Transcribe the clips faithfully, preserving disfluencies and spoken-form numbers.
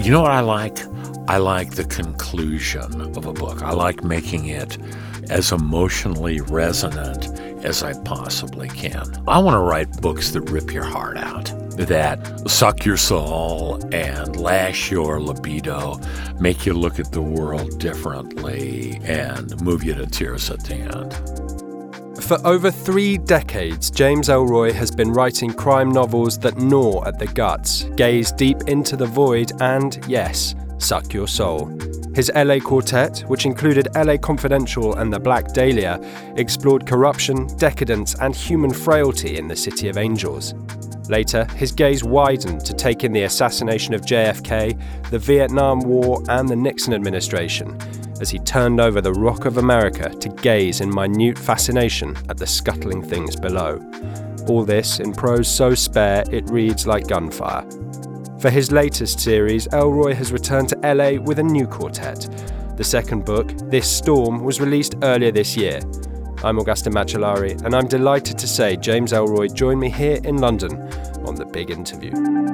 You know what I like? I like the conclusion of a book. I like making it as emotionally resonant as I possibly can. I want to write books that rip your heart out, that suck your soul and lash your libido, make you look at the world differently, and move you to tears at the end. For over three decades, James Ellroy has been writing crime novels that gnaw at the guts, gaze deep into the void, and, yes, suck your soul. His L A Quartet, which included L A Confidential and The Black Dahlia, explored corruption, decadence, and human frailty in the City of Angels. Later, his gaze widened to take in the assassination of J F K, the Vietnam War, and the Nixon administration, as he turned over the rock of America to gaze in minute fascination at the scuttling things below. All this in prose so spare it reads like gunfire. For his latest series, Ellroy has returned to L A with a new quartet. The second book, This Storm, was released earlier this year. I'm Augustin Macellari, and I'm delighted to say James Ellroy joined me here in London on The Big Interview.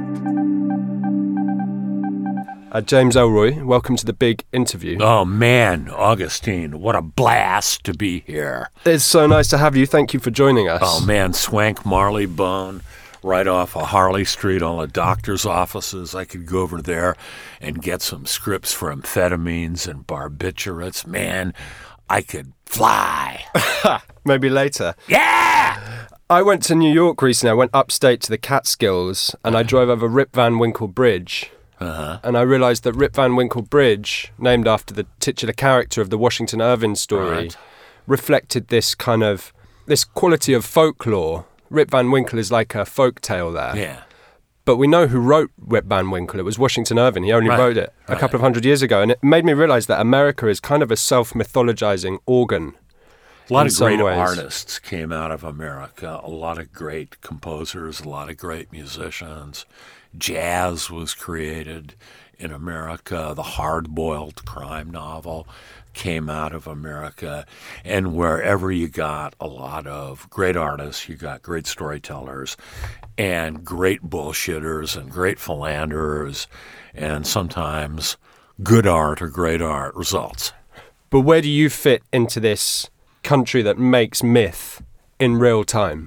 Uh, James Ellroy, welcome to The Big Interview. Oh man, Augustine, what a blast to be here. It's so nice to have you. Thank you for joining us. Oh man, Swank Marleybone, right off of Harley Street, all the doctor's offices. I could go over there and get some scripts for amphetamines and barbiturates. Man, I could fly. Maybe later. Yeah! I went to New York recently. I went upstate to the Catskills, and I drove over Rip Van Winkle Bridge. Uh-huh. And I realised that Rip Van Winkle Bridge, named after the titular character of the Washington Irving story, Right. reflected this kind of, this quality of folklore. Rip Van Winkle is like a folk tale there. Yeah. But we know who wrote Rip Van Winkle. It was Washington Irving. He only Right. wrote it a Right. couple of hundred years ago. And it made me realise that America is kind of a self-mythologizing organ. A lot in of some great ways. artists came out of America, a lot of great composers, a lot of great musicians. Jazz was created in America. The hard-boiled crime novel came out of America. And wherever you got a lot of great artists, you got great storytellers and great bullshitters and great philanderers, and sometimes good art or great art results. But where do you fit into this country that makes myth in real time?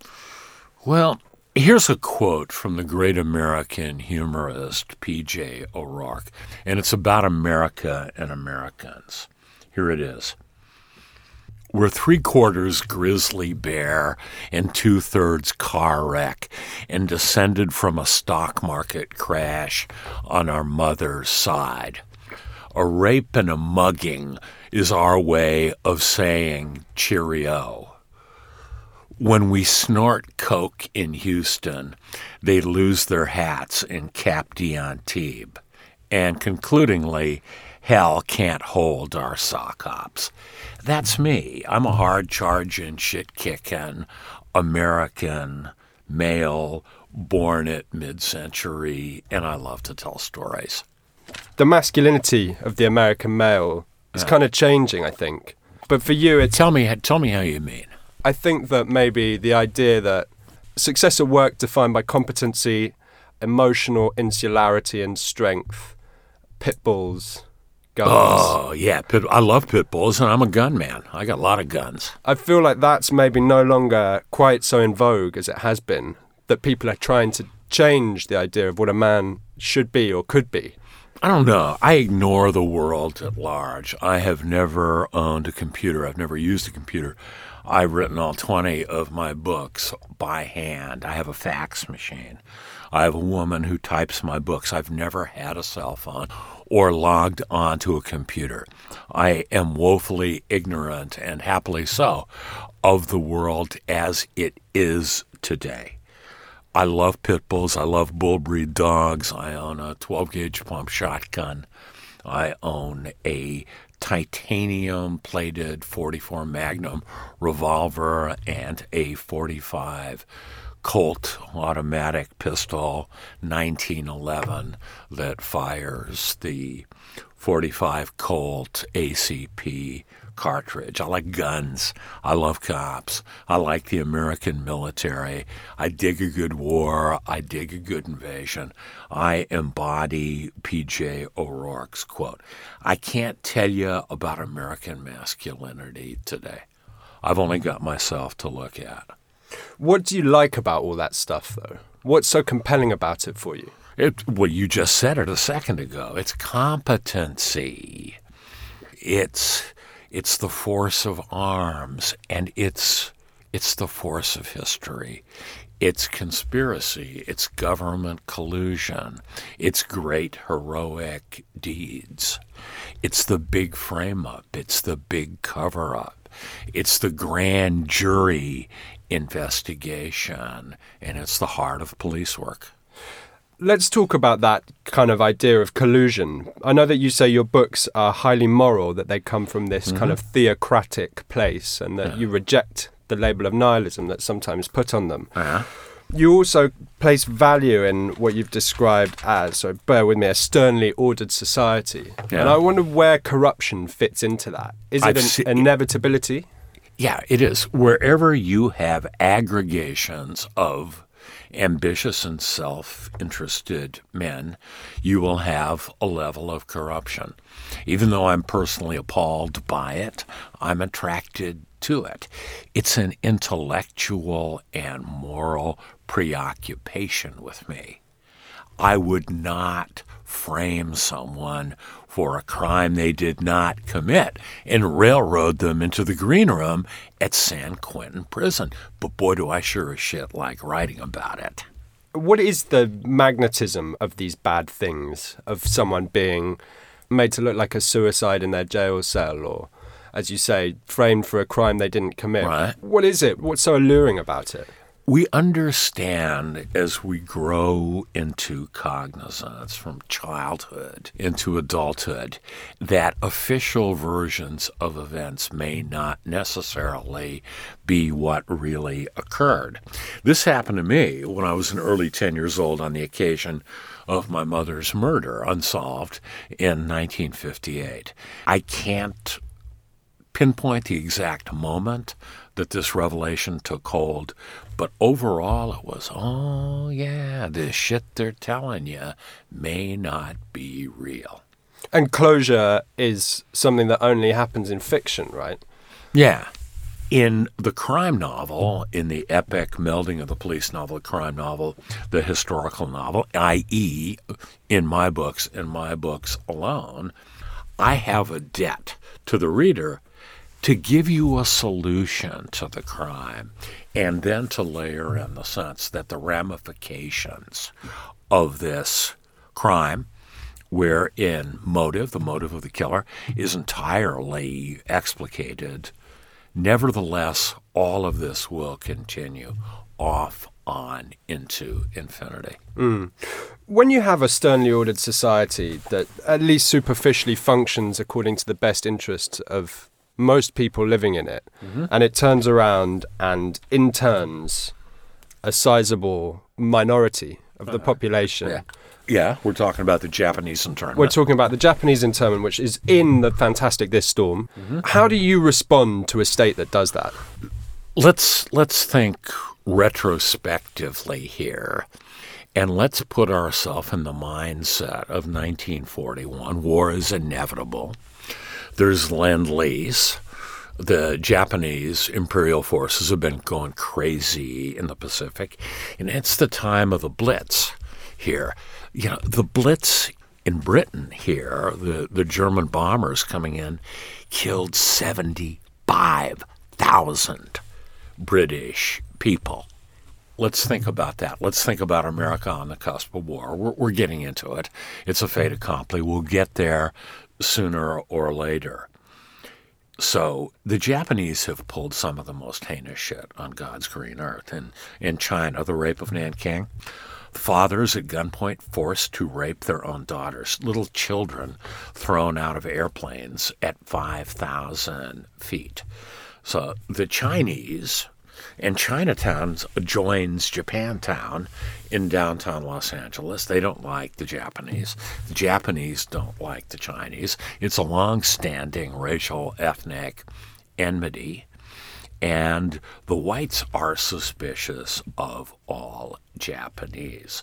Well, here's a quote from the great American humorist P J O'Rourke, and it's about America and Americans. Here it is. We're three-quarters grizzly bear and two-thirds car wreck and descended from a stock market crash on our mother's side. A rape and a mugging is our way of saying cheerio. When we snort coke in Houston, they lose their hats in Cap d'Antibes. And concludingly, hell can't hold our sock hops. That's me. I'm a hard-charging, shit-kicking American male born at mid-century, and I love to tell stories. The masculinity of the American male is Yeah. kind of changing, I think. But for you, it's, Tell me, tell me how you mean. I think that maybe the idea that success at work defined by competency, emotional insularity and strength, pit bulls, guns. Oh, yeah. Pit, I love pit bulls, and I'm a gun man. I got a lot of guns. I feel like that's maybe no longer quite so in vogue as it has been, that people are trying to change the idea of what a man should be or could be. I don't know. I ignore the world at large. I have never owned a computer. I've never used a computer. I've written all twenty of my books by hand. I have a fax machine. I have a woman who types my books. I've never had a cell phone or logged onto a computer. I am woefully ignorant, and happily so, of the world as it is today. I love pit bulls. I love bull breed dogs. I own a twelve gauge pump shotgun. I own a titanium-plated forty-four Magnum revolver and a forty-five Colt automatic pistol, nineteen eleven, that fires the forty-five Colt A C P cartridge. I like guns. I love cops. I like the American military. I dig a good war. I dig a good invasion. I embody P J O'Rourke's quote. I can't tell you about American masculinity today. I've only got myself to look at. What do you like about all that stuff, though? What's so compelling about it for you? It, well, you just said it a second ago. It's competency. It's it's the force of arms, and it's it's the force of history. It's conspiracy. It's government collusion. It's great heroic deeds. It's the big frame-up. It's the big cover-up. It's the grand jury investigation, and it's the heart of police work. Let's talk about that kind of idea of collusion. I know that you say your books are highly moral, that they come from this mm-hmm. kind of theocratic place, and that yeah. you reject the label of nihilism that's sometimes put on them. Uh-huh. You also place value in what you've described as, so bear with me, a sternly ordered society. Yeah. And I wonder where corruption fits into that. Is it I've an se- inevitability? Yeah, it is. Wherever you have aggregations of ambitious and self-interested men, you will have a level of corruption. Even though I'm personally appalled by it, I'm attracted to it. It's an intellectual and moral preoccupation with me. I would not frame someone for a crime they did not commit and railroad them into the green room at San Quentin prison. But boy, do I sure as shit like writing about it. What is the magnetism of these bad things, of someone being made to look like a suicide in their jail cell, or, as you say, framed for a crime they didn't commit? Right. What is it? What's so alluring about it? We understand as we grow into cognizance from childhood into adulthood that official versions of events may not necessarily be what really occurred. This happened to me when I was an early ten years old on the occasion of my mother's murder, unsolved, in nineteen fifty-eight. I can't pinpoint the exact moment that this revelation took hold, but overall it was, oh yeah, this shit they're telling you may not be real. And closure is something that only happens in fiction, right? Yeah. In the crime novel, in the epic melding of the police novel, the crime novel, the historical novel, that is, in my books, in my books alone, I have a debt to the reader to give you a solution to the crime, and then to layer in the sense that the ramifications of this crime, wherein motive, the motive of the killer, is entirely explicated, nevertheless, all of this will continue off on into infinity. Mm. When you have a sternly ordered society that at least superficially functions according to the best interests of most people living in it, mm-hmm. and it turns around and interns a sizable minority of the uh, population. Yeah. yeah, we're talking about the Japanese internment. We're talking about the Japanese internment, which is in the Fantastic This Storm. Mm-hmm. How do you respond to a state that does that? Let's let's think retrospectively here, and let's put ourselves in the mindset of nineteen forty-one. War is inevitable. There's Lend-Lease. The Japanese imperial forces have been going crazy in the Pacific, and it's the time of the Blitz here. You know, the Blitz in Britain here, the, the German bombers coming in, killed seventy-five thousand British people. Let's think about that. Let's think about America on the cusp of war. We're, we're getting into it. It's a fait accompli. We'll get there sooner or later. So the Japanese have pulled some of the most heinous shit on God's green earth. In, in China, the rape of Nanking, fathers at gunpoint forced to rape their own daughters, little children thrown out of airplanes at five thousand feet. So the Chinese And Chinatown joins Japantown in downtown Los Angeles. They don't like the Japanese. The Japanese don't like the Chinese. It's a long-standing racial, ethnic enmity. And the whites are suspicious of all Japanese.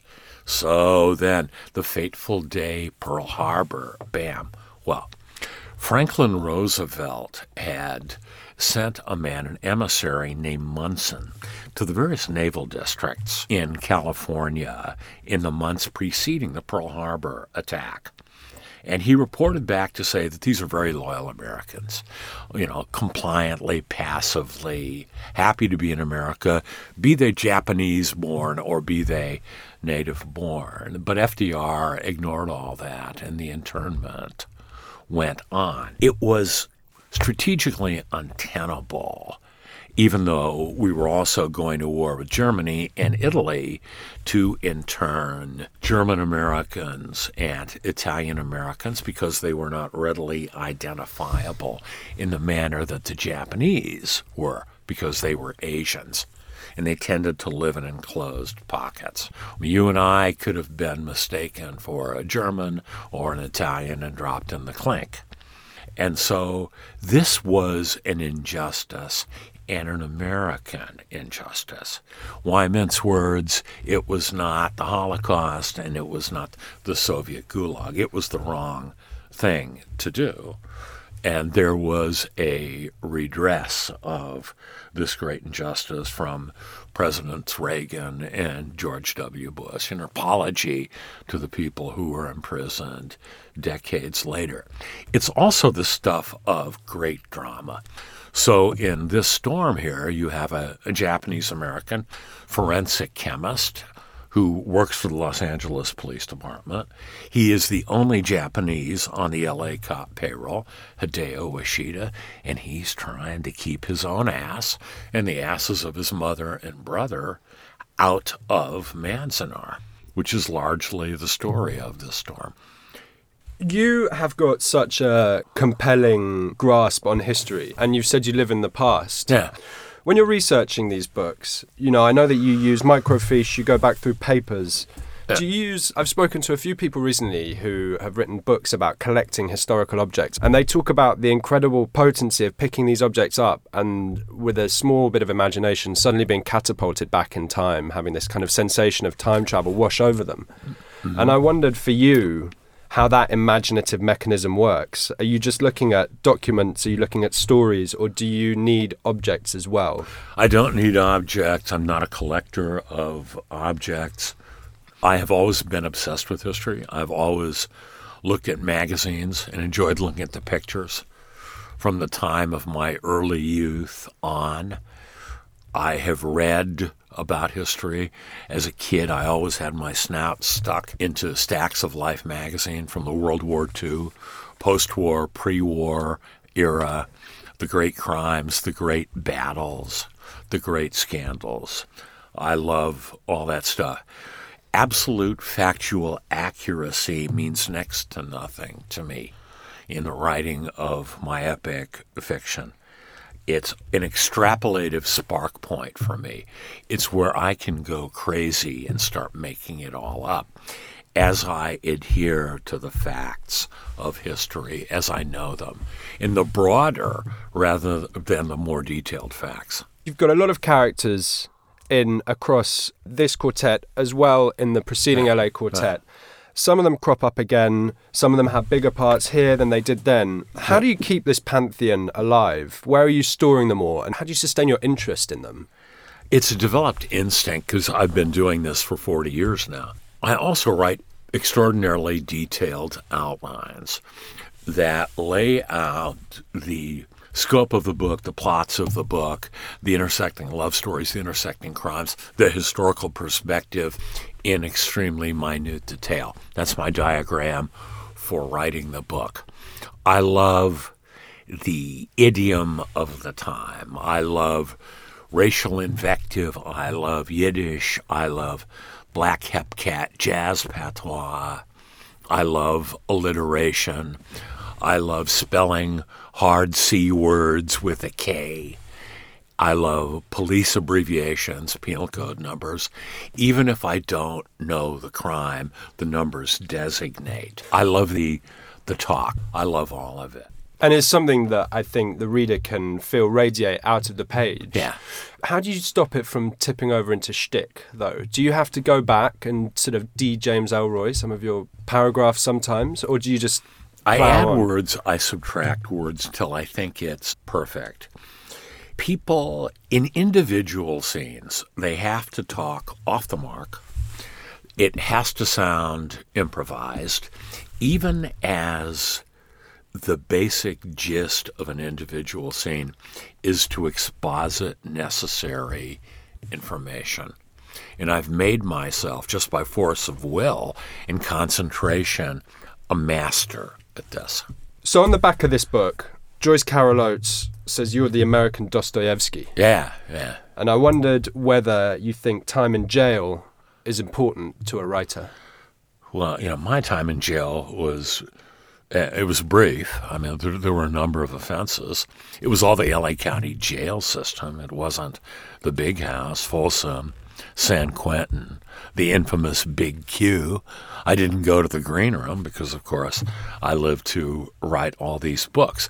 So then, the fateful day, Pearl Harbor, bam. Well, Franklin Roosevelt had sent a man, an emissary named Munson, to the various naval districts in California in the months preceding the Pearl Harbor attack. And he reported back to say that these are very loyal Americans, you know, compliantly, passively, happy to be in America, be they Japanese-born or be they native-born. But F D R ignored all that, and the internment went on. It was strategically untenable, even though we were also going to war with Germany and Italy, to intern German Americans and Italian Americans because they were not readily identifiable in the manner that the Japanese were, because they were Asians. And they tended to live in enclosed pockets. You and I could have been mistaken for a German or an Italian and dropped in the clink. And so this was an injustice and an American injustice. Why mince words? It was not the Holocaust and it was not the Soviet Gulag. It was the wrong thing to do. And there was a redress of this great injustice from Presidents Reagan and George W. Bush, an apology to the people who were imprisoned decades later. It's also the stuff of great drama. So in this storm here, you have a, a Japanese-American forensic chemist who works for the Los Angeles Police Department. He is the only Japanese on the L A cop payroll, Hideo Ishida, and he's trying to keep his own ass and the asses of his mother and brother out of Manzanar, which is largely the story of this storm. You have got such a compelling grasp on history, and you've said you live in the past. Yeah. When you're researching these books, you know, I know that you use microfiche, you go back through papers. Yeah. Do you use, I've spoken to a few people recently who have written books about collecting historical objects, and they talk about the incredible potency of picking these objects up and with a small bit of imagination suddenly being catapulted back in time, having this kind of sensation of time travel wash over them. Mm-hmm. And I wondered for you how that imaginative mechanism works. Are you just looking at documents? Are you looking at stories? Or do you need objects as well? I don't need objects. I'm not a collector of objects. I have always been obsessed with history. I've always looked at magazines and enjoyed looking at the pictures from the time of my early youth on. I have read about history. As a kid, I always had my snout stuck into stacks of Life magazine from the World War Two, post-war, pre-war era, the great crimes, the great battles, the great scandals. I love all that stuff. Absolute factual accuracy means next to nothing to me in the writing of my epic fiction. It's an extrapolative spark point for me. It's where I can go crazy and start making it all up as I adhere to the facts of history as I know them, in the broader rather than the more detailed facts. You've got a lot of characters in across this quartet as well in the preceding L A quartet. Some of them crop up again. Some of them have bigger parts here than they did then. How do you keep this pantheon alive? Where are you storing them all? And how do you sustain your interest in them? It's a developed instinct because I've been doing this for forty years now. I also write extraordinarily detailed outlines that lay out the scope of the book, the plots of the book, the intersecting love stories, the intersecting crimes, the historical perspective in extremely minute detail. That's my diagram for writing the book. I love the idiom of the time. I love racial invective. I love Yiddish. I love black hepcat, jazz patois. I love alliteration. I love spelling hard C words with a K. I love police abbreviations, penal code numbers. Even if I don't know the crime, the numbers designate. I love the the talk. I love all of it. And it's something that I think the reader can feel radiate out of the page. Yeah. How do you stop it from tipping over into shtick, though? Do you have to go back and sort of de-James Ellroy some of your paragraphs sometimes, or do you just I plow add on? words, I subtract words till I think it's perfect. People in individual scenes, they have to talk off the mark. It has to sound improvised, even as the basic gist of an individual scene is to exposit necessary information. And I've made myself, just by force of will and concentration, a master at this. So on the back of this book, Joyce Carol Oates says you're the American Dostoevsky. Yeah, yeah. And I wondered whether you think time in jail is important to a writer. Well, you know, my time in jail was... It was brief. I mean, there, there were a number of offenses. It was all the L A County jail system. It wasn't the Big House, Folsom, San Quentin, the infamous Big Q. I didn't go to the green room because, of course, I lived to write all these books.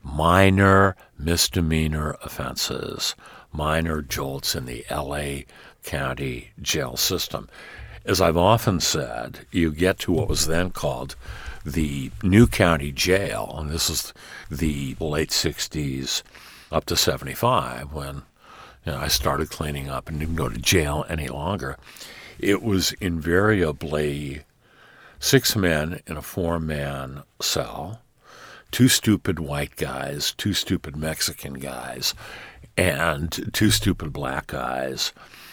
Minor misdemeanor offenses, minor jolts in the L A County jail system. As I've often said, you get to what was then called the New County Jail, and this is the late sixties up to seventy-five when you know, I started cleaning up and didn't go to jail any longer. It was invariably six men in a four-man cell, two stupid white guys, two stupid Mexican guys, and two stupid black guys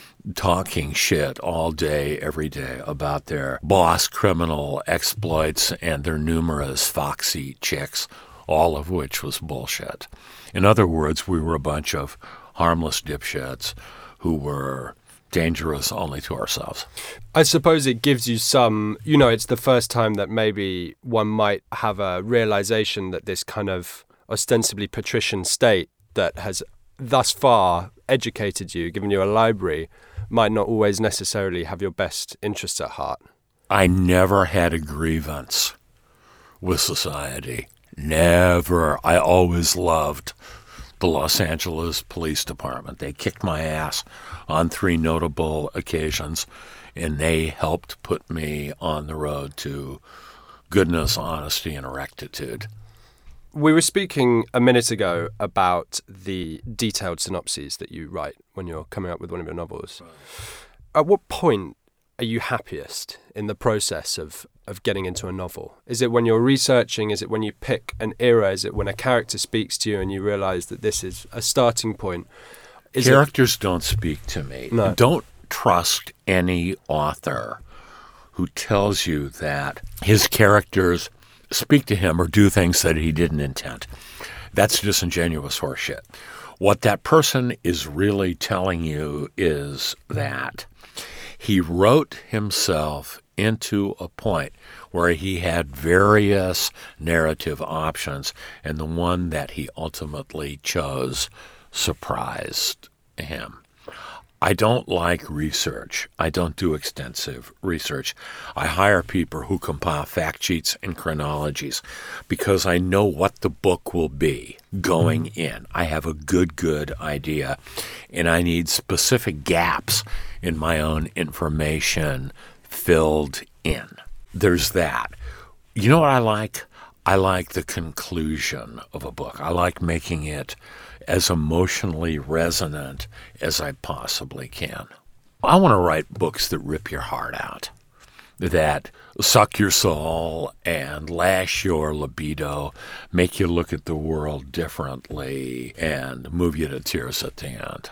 talking shit all day, every day about their boss criminal exploits and their numerous foxy chicks, all of which was bullshit. In other words, we were a bunch of harmless dipshits who were dangerous only to ourselves. I suppose it gives you some, you know, it's the first time that maybe one might have a realization that this kind of ostensibly patrician state that has thus far educated you, given you a library, might not always necessarily have your best interests at heart. I never had a grievance with society. Never. I always loved the Los Angeles Police Department. They kicked my ass on three notable occasions, and they helped put me on the road to goodness, honesty, and rectitude. We were speaking a minute ago about the detailed synopses that you write when you're coming up with one of your novels. Right. At what point are you happiest in the process of, of getting into a novel? Is it when you're researching? Is it when you pick an era? Is it when a character speaks to you and you realize that this is a starting point? Is Characters it... don't speak to me. No. Don't trust any author who tells you that his characters speak to him or do things that he didn't intend. That's disingenuous horseshit. What that person is really telling you is that he wrote himself into a point where he had various narrative options, and the one that he ultimately chose surprised him. I don't like research. I don't do extensive research. I hire people who compile fact sheets and chronologies because I know what the book will be going in. I have a good, good idea, and I need specific gaps in my own information filled in. There's that. You know what I like? I like the conclusion of a book. I like making it as emotionally resonant as I possibly can. I want to write books that rip your heart out, that suck your soul and lash your libido, make you look at the world differently, and move you to tears at the end.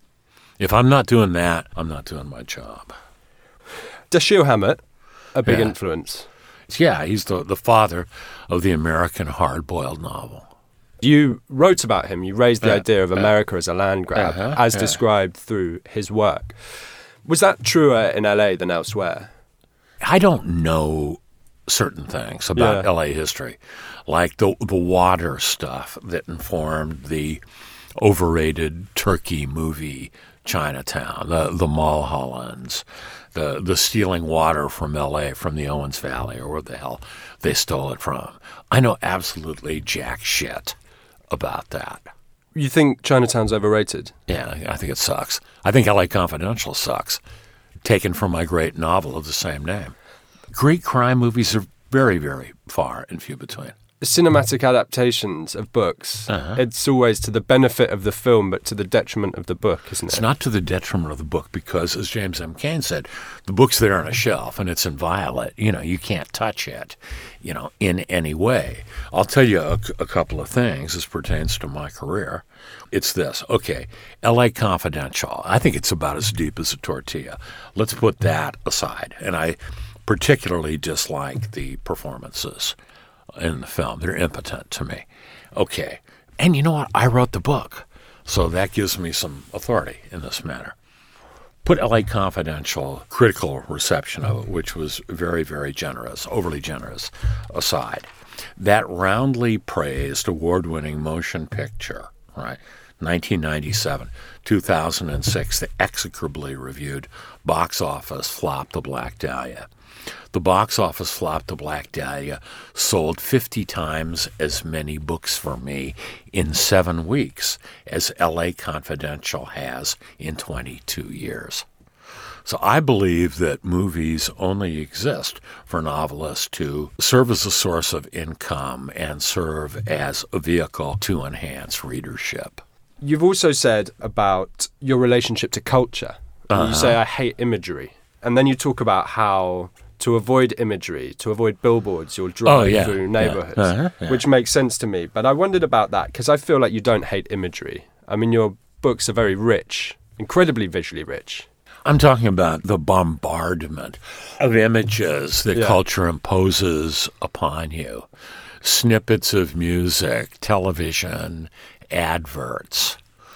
If I'm not doing that, I'm not doing my job. Dashiell Hammett, a big yeah. influence. Yeah, he's the, the father of the American hard-boiled novel. You wrote about him. You raised the uh, idea of America uh, as a land grab, uh-huh, as yeah. described through his work. Was that truer in L A than elsewhere? I don't know certain things about yeah. L A history, like the the water stuff that informed the overrated Turkey movie Chinatown, the, the Mulhollands, the, the stealing water from L A, from the Owens Valley, or where the hell they stole it from. I know absolutely jack shit about that. You think Chinatown's overrated? Yeah, I think it sucks. I think L A Confidential sucks, taken from my great novel of the same name. Great crime movies are very, very far and few between. Cinematic adaptations of books, uh-huh. It's always to the benefit of the film, but to the detriment of the book, isn't it? It's not to the detriment of the book because, as James M. Cain said, the book's there on a shelf and it's inviolate. You know, you can't touch it, you know, in any way. I'll tell you a, a couple of things as pertains to my career. It's this. Okay, L A Confidential. I think it's about as deep as a tortilla. Let's put that aside. And I particularly dislike the performances in the film. They're impotent to me. Okay. And you know what? I wrote the book, so that gives me some authority in this matter. Put L A Confidential critical reception of it, which was very, very generous, overly generous, aside. That roundly praised award-winning motion picture, right? nineteen ninety-seven, two thousand six, the execrably reviewed box office flop, The Black Dahlia. The box office flop, The Black Dahlia, sold fifty times as many books for me in seven weeks as L A Confidential has in twenty-two years. So I believe that movies only exist for novelists to serve as a source of income and serve as a vehicle to enhance readership. You've also said about your relationship to culture. Uh-huh. You say, I hate imagery. And then you talk about how to avoid imagery, to avoid billboards, you'll drive oh, yeah, through neighborhoods, yeah, uh-huh, yeah. which makes sense to me. But I wondered about that because I feel like you don't hate imagery. I mean, your books are very rich, incredibly visually rich. I'm talking about the bombardment of images that yeah. culture imposes upon you. Snippets of music, television, adverts,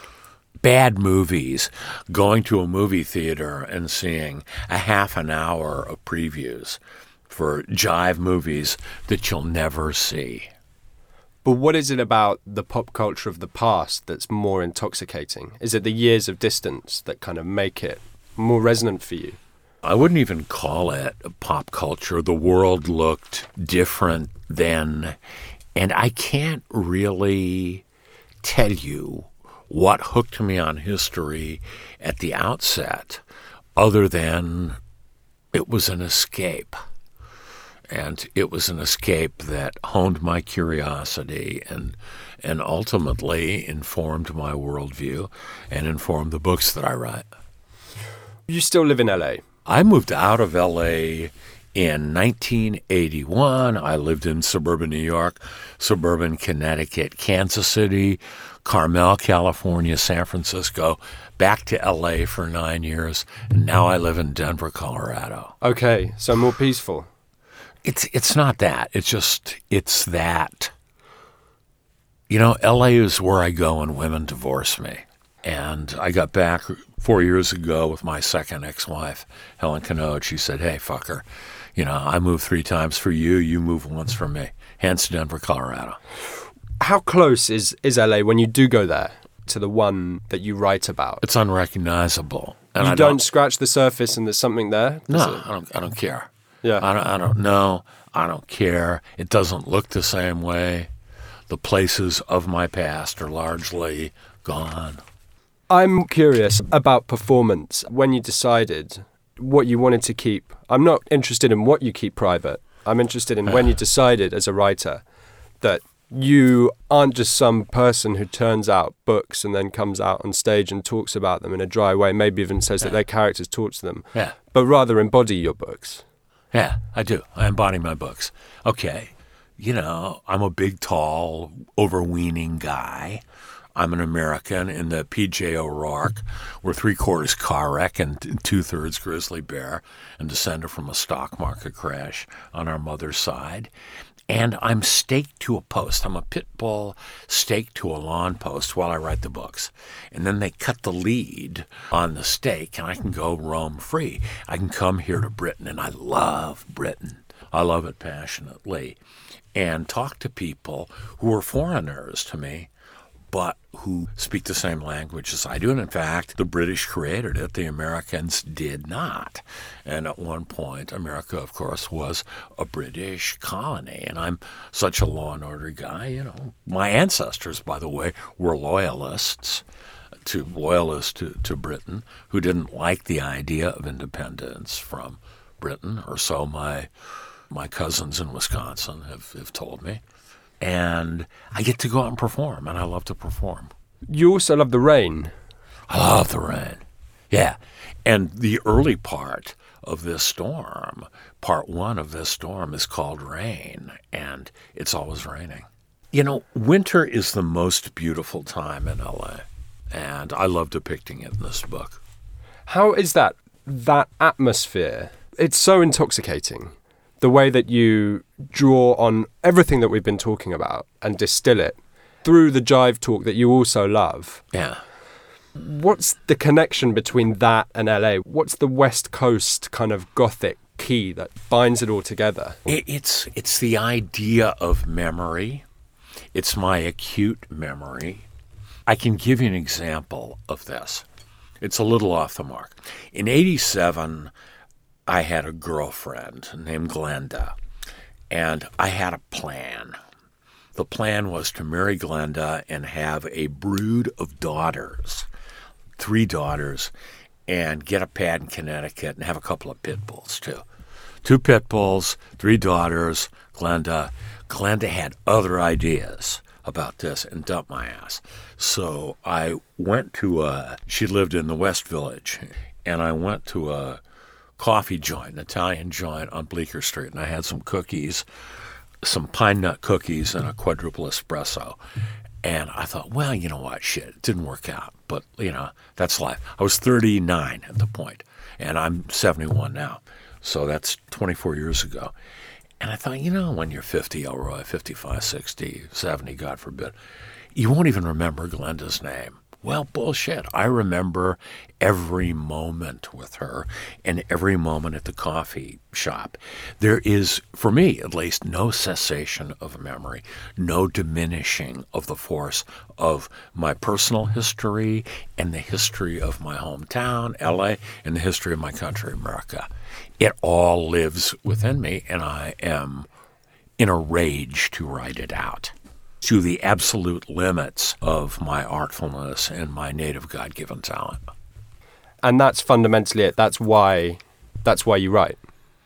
bad movies, going to a movie theater and seeing a half an hour of previews for jive movies that you'll never see. But what is it about the pop culture of the past that's more intoxicating? Is it the years of distance that kind of make it more resonant for you? I wouldn't even call it pop culture. The world looked different then, and I can't really tell you what hooked me on history at the outset, other than it was an escape. And it was an escape that honed my curiosity and and ultimately informed my worldview and informed the books that I write. You still live in L A? I moved out of L A in nineteen eighty-one. I lived in suburban New York, suburban Connecticut, Kansas City, Carmel, California, San Francisco, back to L A for nine years, and now I live in Denver, Colorado. Okay, so more peaceful. It's it's not that. It's just, it's that. You know, L A is where I go when women divorce me. And I got back four years ago with my second ex-wife, Helen Canoe. She said, hey, fucker, you know, I moved three times for you. You move once for me. Hence Denver, Colorado. How close is, is L A when you do go there to the one that you write about? It's unrecognizable. And you I don't, don't scratch the surface and there's something there? No, I don't, I don't care. Yeah. I don't, I don't know. I don't care. It doesn't look the same way. The places of my past are largely gone. I'm curious about performance. When you decided what you wanted to keep, I'm not interested in what you keep private. I'm interested in when you decided as a writer that you aren't just some person who turns out books and then comes out on stage and talks about them in a dry way, maybe even says yeah. that their characters talk to them, yeah. but rather embody your books. Yeah, I do. I embody my books. Okay, you know, I'm a big, tall, overweening guy. I'm an American in the P J O'Rourke. We're three-quarters car wreck and two-thirds grizzly bear and descended from a stock market crash on our mother's side. And I'm staked to a post. I'm a pit bull staked to a lawn post while I write the books. And then they cut the lead on the stake, and I can go roam free. I can come here to Britain, and I love Britain. I love it passionately. And talk to people who are foreigners to me, but who speak the same language as I do. And in fact, the British created it. The Americans did not. And at one point, America, of course, was a British colony. And I'm such a law and order guy, you know. My ancestors, by the way, were loyalists. to loyalists to, to Britain who didn't like the idea of independence from Britain, or so my my cousins in Wisconsin have, have told me. And I get to go out and perform, and I love to perform. You also love the rain. I love the rain. Yeah. And the early part of this storm, part one of this storm, is called rain, and it's always raining. You know, winter is the most beautiful time in L A, and I love depicting it in this book. How is that, that atmosphere? It's so intoxicating, the way that you draw on everything that we've been talking about and distill it through the jive talk that you also love. Yeah. What's the connection between that and L A? What's the West Coast kind of gothic key that binds it all together? It, it's it's the idea of memory. It's my acute memory. I can give you an example of this. It's a little off the mark. In eighty-seven, I had a girlfriend named Glenda, and I had a plan. The plan was to marry Glenda and have a brood of daughters, three daughters, and get a pad in Connecticut and have a couple of pit bulls, too. Two pit bulls, three daughters, Glenda. Glenda had other ideas about this and dumped my ass. So I went to a, she lived in the West Village, and I went to a coffee joint, an Italian joint on Bleecker Street, and I had some cookies, some pine nut cookies and a quadruple espresso. And I thought, well, you know what, shit, it didn't work out. But, you know, that's life. I was thirty-nine at the point, and I'm seventy-one now. So that's twenty-four years ago. And I thought, you know, when you're fifty, Elroy, fifty-five, sixty, seventy, God forbid, you won't even remember Glenda's name. Well, bullshit. I remember every moment with her and every moment at the coffee shop. There is, for me at least, no cessation of memory, no diminishing of the force of my personal history and the history of my hometown, L A, and the history of my country, America. It all lives within me, and I am in a rage to write it out to the absolute limits of my artfulness and my native God-given talent. And that's fundamentally it. That's why, that's why you write.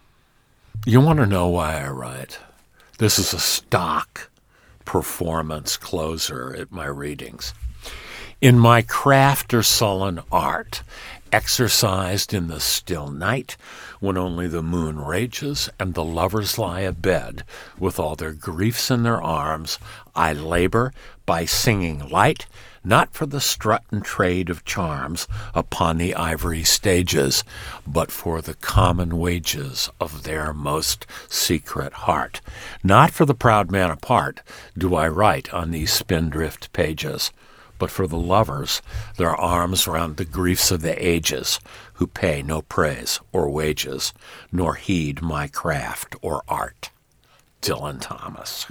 You want to know why I write? This is a stock performance closer at my readings. In my craft or sullen art, exercised in the still night, when only the moon rages and the lovers lie abed with all their griefs in their arms, I labor by singing light, not for the strut and trade of charms upon the ivory stages, but for the common wages of their most secret heart. Not for the proud man apart do I write on these spindrift pages, but for the lovers, their arms round the griefs of the ages, who pay no praise or wages, nor heed my craft or art. Dylan Thomas.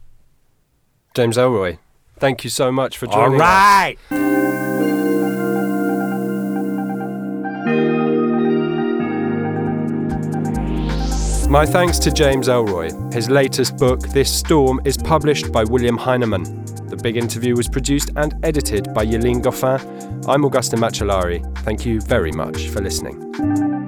James Ellroy, thank you so much for joining us. All right! Us. My thanks to James Ellroy. His latest book, This Storm, is published by William Heinemann. The Big Interview was produced and edited by Yelene Goffin. I'm Augustin Macellari. Thank you very much for listening.